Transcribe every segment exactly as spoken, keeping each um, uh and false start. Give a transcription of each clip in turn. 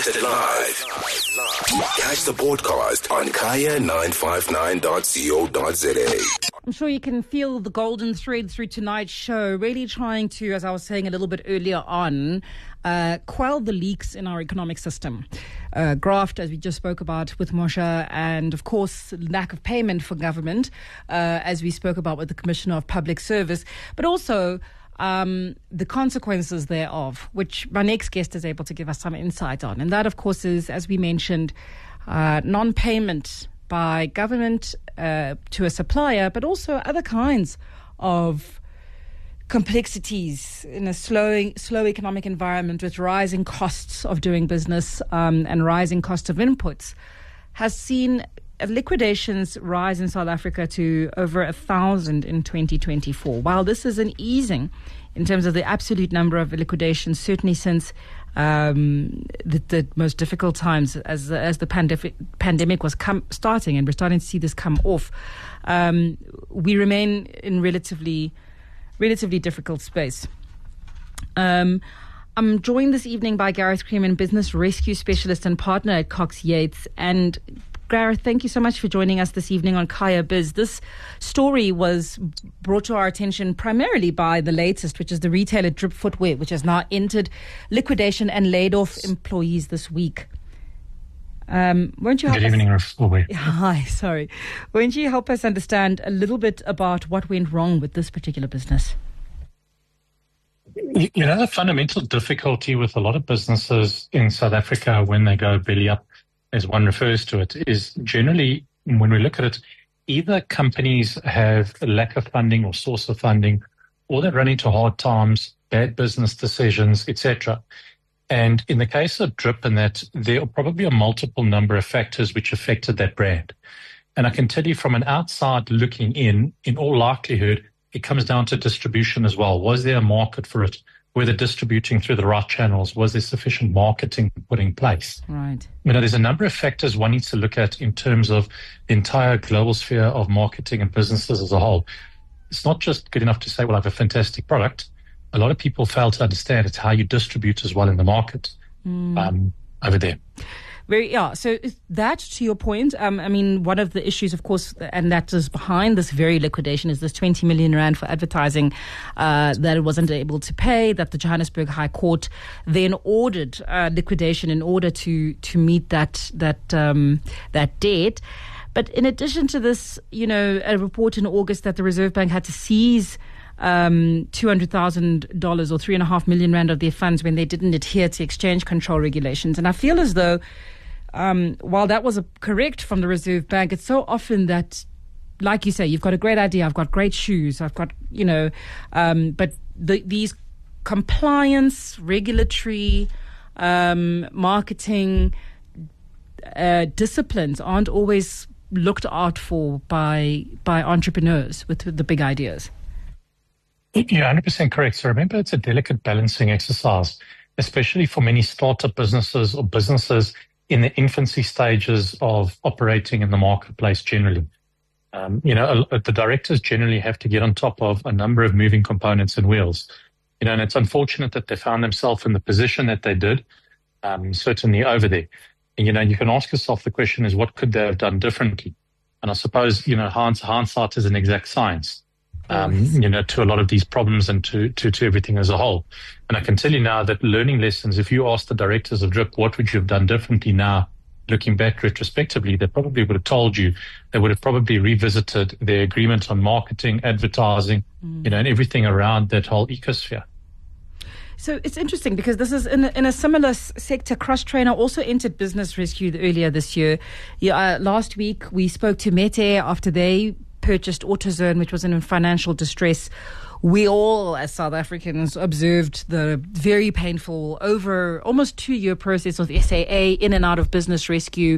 Broadcasted live. Catch the podcast on kaya nine five nine dot co dot za. I'm sure you can feel the golden thread through tonight's show, really trying to, as I was saying a little bit earlier on, uh, quell the leaks in our economic system. Uh, graft, as we just spoke about with Moshe, and of course, lack of payment for government, uh, as we spoke about with the Commissioner of Public Service, but also um, the consequences thereof, which my next guest is able to give us some insight on. And that, of course, is, as we mentioned, uh, non-payment by government uh, to a supplier, but also other kinds of complexities in a slow, slow economic environment with rising costs of doing business um, and rising cost of inputs, has seen liquidations rise in South Africa to over a thousand in twenty twenty-four. While this is an easing in terms of the absolute number of liquidations, certainly since um, the, the most difficult times as as the pandemic pandemic was come, starting, and we're starting to see this come off, um, we remain in relatively relatively difficult space. Um, I'm joined this evening by Gareth Creeman, business rescue specialist and partner at Cox Yates. And Gareth, thank you so much for joining us this evening on Kaya Biz. This story was brought to our attention primarily by the latest, which is the retailer Drip Footwear, which has now entered liquidation and laid off employees this week. Um, won't you help Good us? evening, Rafoube. Hi, sorry. Won't you help us understand a little bit about what went wrong with this particular business? You know, the fundamental difficulty with a lot of businesses in South Africa when they go belly up, as one refers to it, is generally, when we look at it, either companies have a lack of funding or source of funding, or they run into hard times, bad business decisions, et cetera. And in the case of Drip and that, there are probably a multiple number of factors which affected that brand. And I can tell you from an outside looking in, in all likelihood, it comes down to distribution as well. Was there a market for it? Were they distributing through the right channels? Was there sufficient marketing put in place? Right. You know, there's a number of factors one needs to look at in terms of the entire global sphere of marketing and businesses as a whole. It's not just good enough to say, well, I have a fantastic product. A lot of people fail to understand it's how you distribute as well in the market mm. um, over there. Very, yeah. So is that, to your point, um, I mean, one of the issues, of course, and that is behind this very liquidation, is this twenty million rand for advertising uh, that it wasn't able to pay, that the Johannesburg High Court then ordered uh, liquidation in order to to meet that that um, that debt. But in addition to this, you know, a report in August that the Reserve Bank had to seize Um, two hundred thousand dollars or three and a half million rand of their funds when they didn't adhere to exchange control regulations. And I feel as though, um, while that was a correct from the Reserve Bank, it's so often that, like you say, you've got a great idea, I've got great shoes, I've got, you know, um, but the, these compliance, regulatory, um, marketing uh, disciplines aren't always looked out for by by entrepreneurs with the big ideas. You're one hundred percent correct. So remember, it's a delicate balancing exercise, especially for many startup businesses or businesses in the infancy stages of operating in the marketplace generally. Um, you know, the directors generally have to get on top of a number of moving components and wheels. You know, and it's unfortunate that they found themselves in the position that they did, um, certainly over there. And, you know, you can ask yourself the question is, what could they have done differently? And I suppose, you know, hindsight is an exact science. Um, you know, to a lot of these problems and to, to, to everything as a whole. And I can tell you now that learning lessons, if you ask the directors of Drip, what would you have done differently now, looking back retrospectively, they probably would have told you, they would have probably revisited their agreement on marketing, advertising, mm. you know, and everything around that whole ecosphere. So it's interesting because this is in a, in a similar s- sector. Cross-Trainer also entered business rescue earlier this year. Yeah, uh, last week we spoke to Mete after they purchased AutoZone, which was in financial distress. We all, as South Africans, observed the very painful, over almost two-year process of the S A A in and out of business rescue.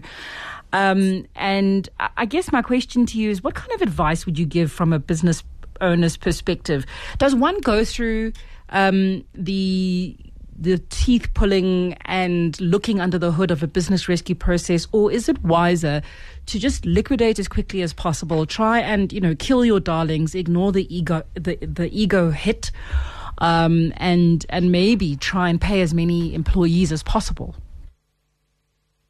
Um, and I guess my question to you is, what kind of advice would you give from a business owner's perspective? Does one go through um, the the teeth pulling and looking under the hood of a business rescue process, or is it wiser to just liquidate as quickly as possible, try and, you know, kill your darlings, ignore the ego, the, the ego hit, um, and, and maybe try and pay as many employees as possible?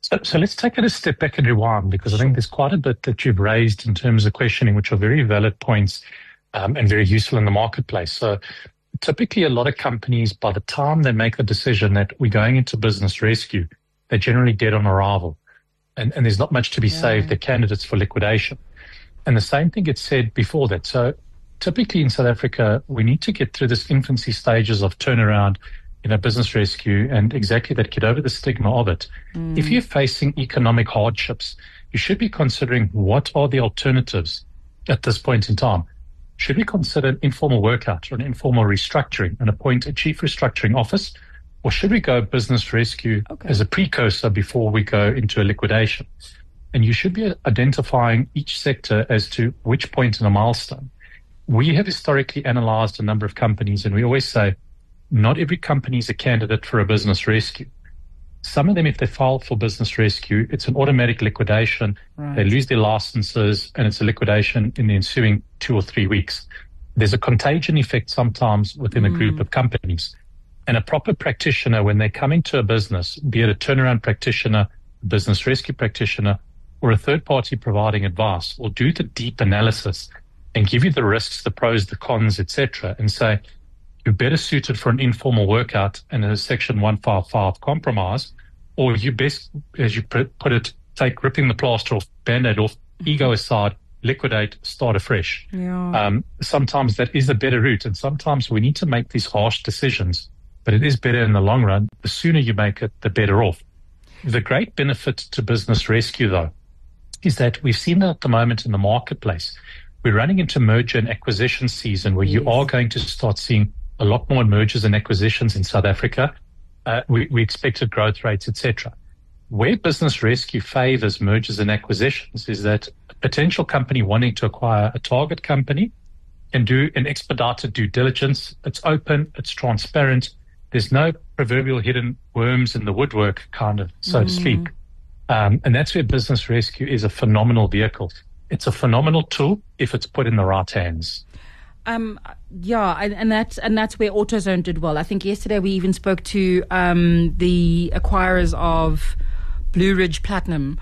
So, so let's take it a step back and rewind, because I think there's quite a bit that you've raised in terms of questioning, which are very valid points um, and very useful in the marketplace. So typically a lot of companies, by the time they make the decision that we're going into business rescue, they're generally dead on arrival. And, and there's not much to be yeah. saved. They're candidates for liquidation. And the same thing gets said before that. So typically in South Africa, we need to get through this infancy stages of turnaround in a business rescue and exactly that, get over the stigma of it. Mm. If you're facing economic hardships, you should be considering what are the alternatives at this point in time. Should we consider an informal workout or an informal restructuring and appoint a chief restructuring office? Or should we go business rescue okay. as a precursor before we go into a liquidation? And you should be identifying each sector as to which point in a milestone. We have historically analyzed a number of companies, and we always say, not every company is a candidate for a business rescue. Some of them, if they file for business rescue, it's an automatic liquidation. Right. They lose their licenses, and it's a liquidation in the ensuing two or three weeks. There's a contagion effect sometimes within mm. a group of companies. And a proper practitioner, when they come into a business, be it a turnaround practitioner, a business rescue practitioner, or a third party providing advice, will do the deep analysis and give you the risks, the pros, the cons, et cetera, and say, you're better suited for an informal workout and a Section one fifty-five compromise, or you best, as you put it, take ripping the plaster off, Band-Aid off, ego aside, liquidate, start afresh. Yeah. Um, sometimes that is a better route, and sometimes we need to make these harsh decisions, but it is better in the long run. The sooner you make it, the better off. The great benefit to business rescue, though, is that we've seen that at the moment in the marketplace. We're running into merger and acquisition season where yes. you are going to start seeing a lot more mergers and acquisitions in South Africa. Uh, we, we expected growth rates, et cetera. Where business rescue favors mergers and acquisitions is that a potential company wanting to acquire a target company can do an expedited due diligence. It's open, it's transparent. There's no proverbial hidden worms in the woodwork, kind of, so mm. to speak. Um, and that's where business rescue is a phenomenal vehicle. It's a phenomenal tool if it's put in the right hands. Um, yeah, and, and that's and that's where AutoZone did well. I think yesterday we even spoke to um, the acquirers of Blue Ridge Platinum.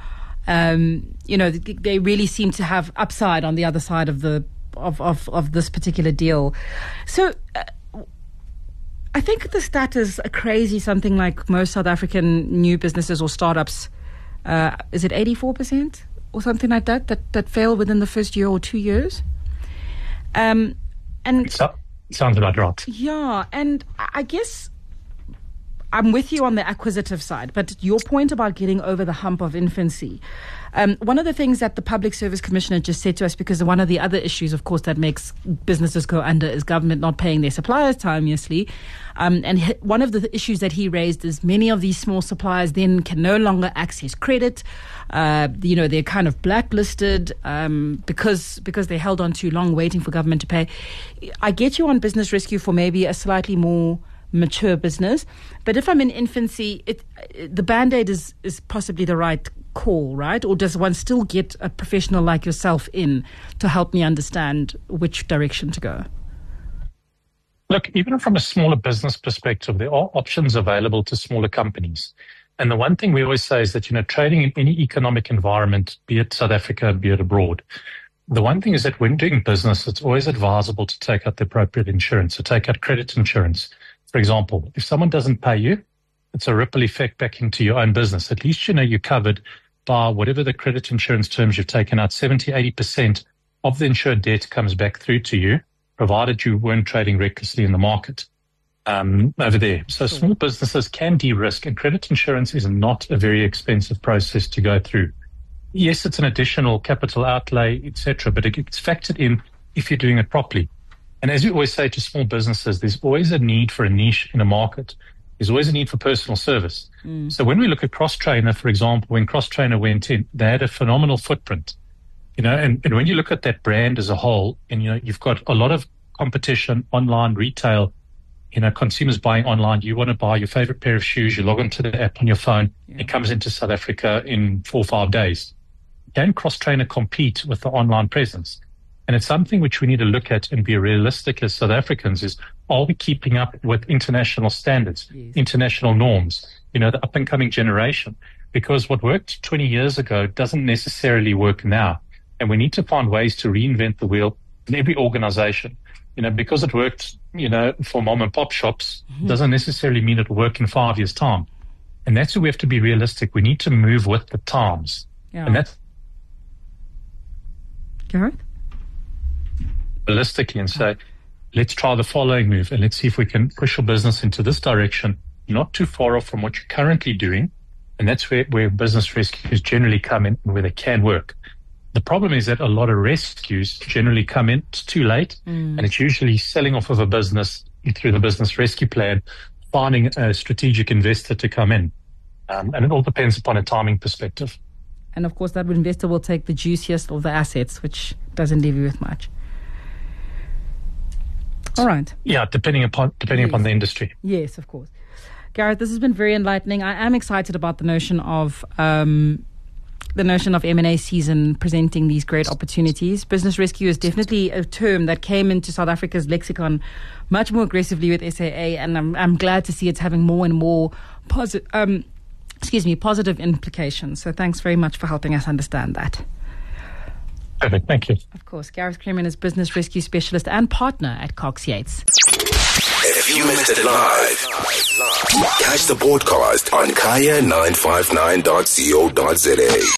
Um, you know, they really seem to have upside on the other side of the of of, of this particular deal. So. Uh, I think the stat is a crazy something like most South African new businesses or startups. Uh, is it eighty-four percent or something like that, that that fail within the first year or two years? Um, and so, sounds about right. Yeah, and I guess I'm with you on the acquisitive side, but your point about getting over the hump of infancy. Um, one of the things that the Public Service Commissioner just said to us, because one of the other issues, of course, that makes businesses go under is government not paying their suppliers timeously. Um, and he, one of the issues that he raised is many of these small suppliers then can no longer access credit. Uh, you know, they're kind of blacklisted um, because because they held on too long waiting for government to pay. I get you on business rescue for maybe a slightly more mature business, but if I'm in infancy, it, the Band-Aid is, is possibly the right call, right? Or does one still get a professional like yourself in to help me understand which direction to go? Look, even from a smaller business perspective, there are options available to smaller companies. And the one thing we always say is that, you know, trading in any economic environment, be it South Africa, be it abroad, the one thing is that when doing business, it's always advisable to take out the appropriate insurance, so take out credit insurance. For example, if someone doesn't pay you, it's a ripple effect back into your own business. At least you know you're covered by whatever the credit insurance terms you've taken out. seventy, eighty percent of the insured debt comes back through to you, provided you weren't trading recklessly in the market um, over there. So sure. Small businesses can de-risk, and credit insurance is not a very expensive process to go through. Yes, it's an additional capital outlay, et cetera, but it gets factored in if you're doing it properly. And as we always say to small businesses, there's always a need for a niche in a market. There's always a need for personal service. Mm. So when we look at CrossTrainer, for example, when CrossTrainer went in, they had a phenomenal footprint. You know, and, and when you look at that brand as a whole, and, you know, you've got a lot of competition, online, retail, you know, consumers buying online. You want to buy your favorite pair of shoes, you log onto the app on your phone. Yeah. It comes into South Africa in four or five days. Can CrossTrainer compete with the online presence? And it's something which we need to look at and be realistic as South Africans is, are we keeping up with international standards, yes. international norms? you know, the up and coming generation, because what worked twenty years ago doesn't necessarily work now. And we need to find ways to reinvent the wheel in every organization. You know, because it worked, you know, for mom and pop shops mm-hmm. doesn't necessarily mean it'll work in five years' time. And that's where we have to be realistic. We need to move with the times. Yeah. And that's Gareth? Realistically and say, let's try the following move and let's see if we can push your business into this direction, not too far off from what you're currently doing. And that's where, where business rescues generally come in and where they can work. The problem is that a lot of rescues generally come in too late, mm. and it's usually selling off of a business through the business rescue plan, finding a strategic investor to come in. Um, and it all depends upon a timing perspective. And of course, that investor will take the juiciest of the assets, which doesn't leave you with much. All right. Yeah, depending upon depending yes. upon the industry. Yes, of course. Gareth, this has been very enlightening. I am excited about the notion of um, the notion of M and A season presenting these great opportunities. Business rescue is definitely a term that came into South Africa's lexicon much more aggressively with S A A, and I'm I'm glad to see it's having more and more positive, um, excuse me, positive implications. So thanks very much for helping us understand that. Perfect, thank you. Of course, Gareth Creamer is business rescue specialist and partner at Cox Yates. If you missed it live, catch the podcast on kaya nine five nine dot co dot za.